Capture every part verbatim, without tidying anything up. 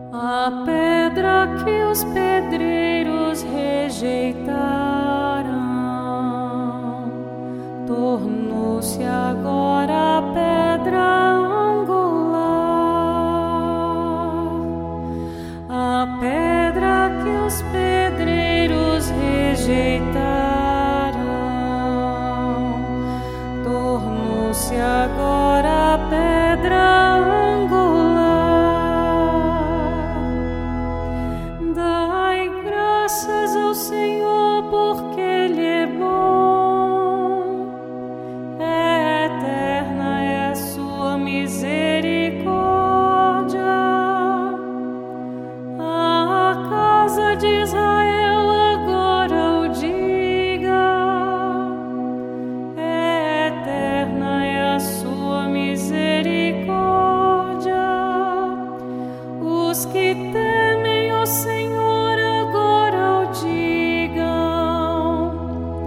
A pedra que os pedreiros rejeitaram tornou-se agora a pedra angular. A pedra que os pedreiros rejeitaram tornou-se agora a pedra angular. Dai graças ao Senhor, porque Ele é bom. É eterna é a sua misericórdia. A casa de Israel agora o diga. É eterna é a sua misericórdia. Os que temem o Senhor agora o digam.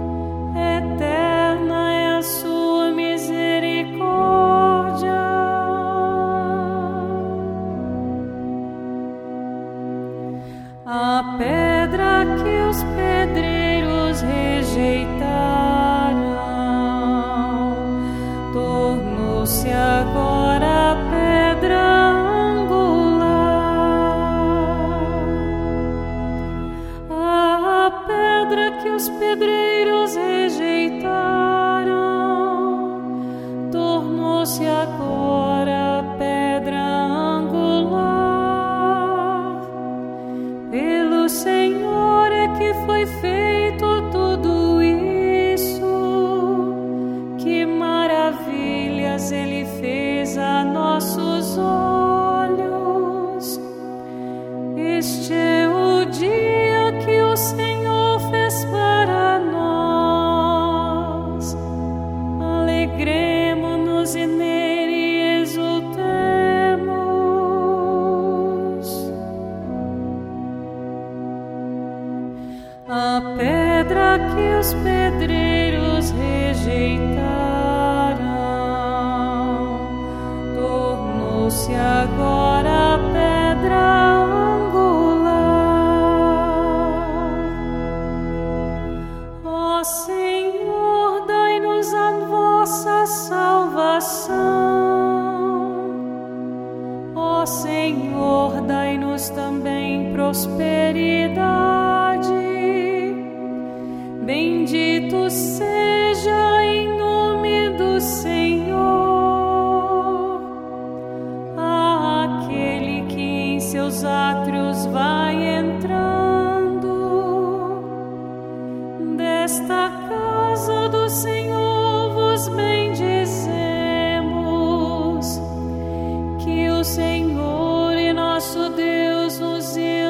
Eterna é a sua misericórdia. A pedra que os pedreiros rejeitaram tornou-se agora a pedra angular. A pedra que os pedreiros rejeitaram tornou-se agora a pedra angular. Pelo Senhor é que foi feito tudo isso. Que maravilhas Ele fez a nossos olhos. Este é o dia que o Senhor fez para nós. Alegremo-nos e nele exultemos. A pedra que os pedreiros rejeitaram tornou-se agora a pedra angular. Ó Senhor, dai-nos a vossa salvação. Ó Senhor, dai-nos também prosperidade. Bendito seja em nome do Senhor aquele que em seus átrios vai entrando. Desta casa do Senhor vos bendizemos. Que o Senhor e nosso Deus nos ilumine.